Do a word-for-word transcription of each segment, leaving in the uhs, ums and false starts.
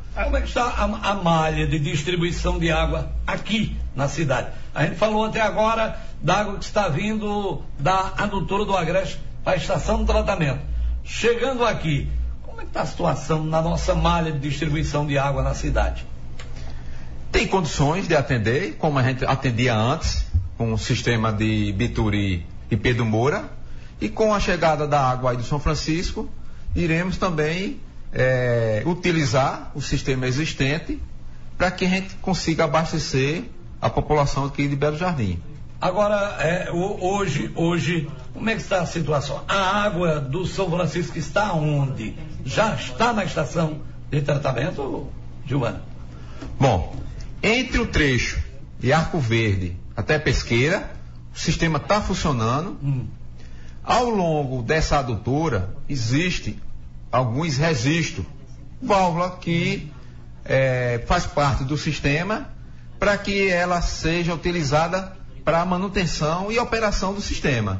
Como é que está a, a malha de distribuição de água aqui na cidade? A gente falou até agora da água que está vindo da adutora do Agreste para a estação de tratamento. Chegando aqui, como é que está a situação na nossa malha de distribuição de água na cidade? Tem condições de atender, como a gente atendia antes, com o sistema de Bituri e Pedro Moura, e com a chegada da água aí do São Francisco, iremos também é, utilizar o sistema existente para que a gente consiga abastecer a população aqui de Belo Jardim. Agora, é, hoje, hoje, como é que está a situação? A água do São Francisco está onde? Já está na estação de tratamento, Gilmar? Bom, entre o trecho de Arco Verde até Pesqueira, o sistema está funcionando. Hum. Ao longo dessa adutora, existe alguns registros, válvula que é, faz parte do sistema para que ela seja utilizada para a manutenção e operação do sistema.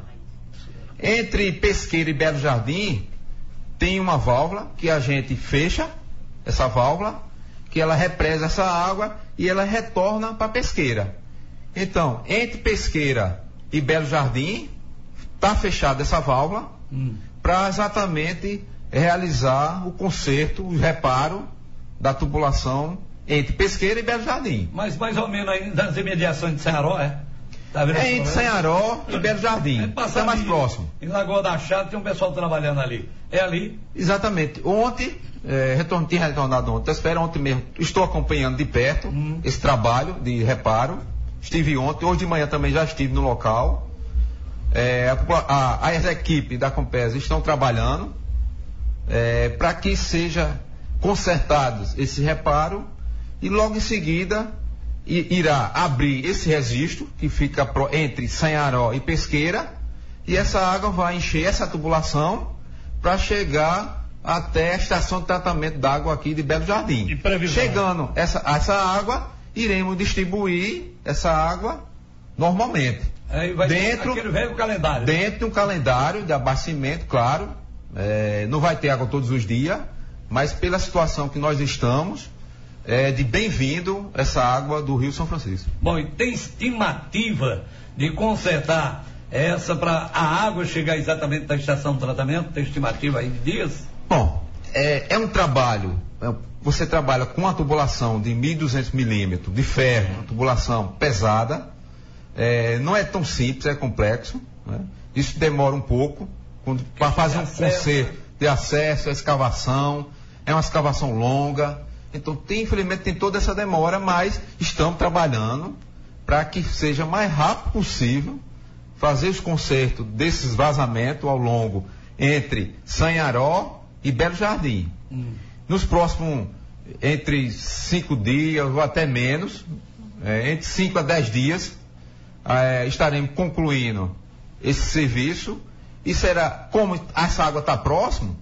Entre Pesqueira e Belo Jardim, tem uma válvula que a gente fecha, essa válvula, que ela represa essa água e ela retorna para Pesqueira. Então, entre Pesqueira e Belo Jardim, está fechada essa válvula hum. para exatamente realizar o conserto, o reparo da tubulação entre Pesqueira e Belo Jardim. Mas mais ou menos aí nas imediações de Sanharó, é? Tá vendo? É entre Sanharó e Belo Jardim. Está mais próximo. Em Lagoa da Chata tem um pessoal trabalhando ali. É ali? Exatamente. Ontem, é, retorno, tinha retornado ontem, espera ontem mesmo. Estou acompanhando de perto hum. esse trabalho de reparo. Estive ontem, hoje de manhã também já estive no local. É, a, a, as equipes da Compesa estão trabalhando é, para que seja consertados esse reparo e logo em seguida i, irá abrir esse registro que fica pro, entre Sanharó e Pesqueira, e essa água vai encher essa tubulação para chegar até a estação de tratamento d'água aqui de Belo Jardim. E previsão? Chegando essa, essa água, iremos distribuir essa água normalmente. Aí vai dentro, aquele velho calendário. Dentro de um calendário de abastecimento, claro. É, não vai ter água todos os dias, mas pela situação que nós estamos, é de bem-vindo essa água do Rio São Francisco. Bom, e tem estimativa de consertar essa para a água chegar exatamente da estação de tratamento? Tem estimativa aí de dias? Bom, é, é um trabalho, é, você trabalha com uma tubulação de mil e duzentos milímetros de ferro, uma tubulação pesada. É, não é tão simples, é complexo, né? Isso demora um pouco para fazer um conserto de acesso, a escavação, é uma escavação longa, então tem, infelizmente tem toda essa demora, mas estamos trabalhando para que seja mais rápido possível fazer os consertos desses vazamentos ao longo entre Sanharó e Belo Jardim. Hum. Nos próximos, entre cinco dias ou até menos, é, entre cinco a dez dias, É, estaremos concluindo esse serviço e será, como essa água está próximo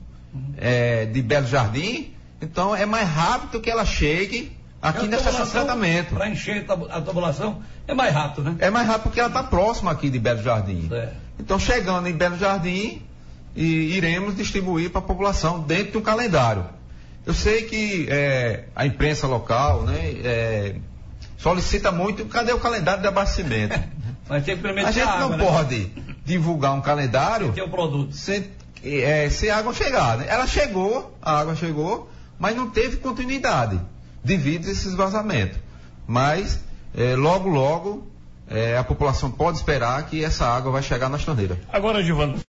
é, de Belo Jardim, então é mais rápido que ela chegue aqui nessa estação de tratamento. Para encher a tubulação é mais rápido, né? É mais rápido porque ela está próxima aqui de Belo Jardim. É. Então, chegando em Belo Jardim, e iremos distribuir para a população dentro de um calendário. Eu sei que é, a imprensa local, né, é, solicita muito, cadê o calendário de abastecimento? Mas tem que a gente água, não né? pode divulgar um calendário sem ter o produto. Sem, é, sem água chegar, né? Ela chegou, a água chegou, mas não teve continuidade devido a esses vazamentos. Mas é, logo, logo é, a população pode esperar que essa água vai chegar nas torneiras. Agora, Giovanni,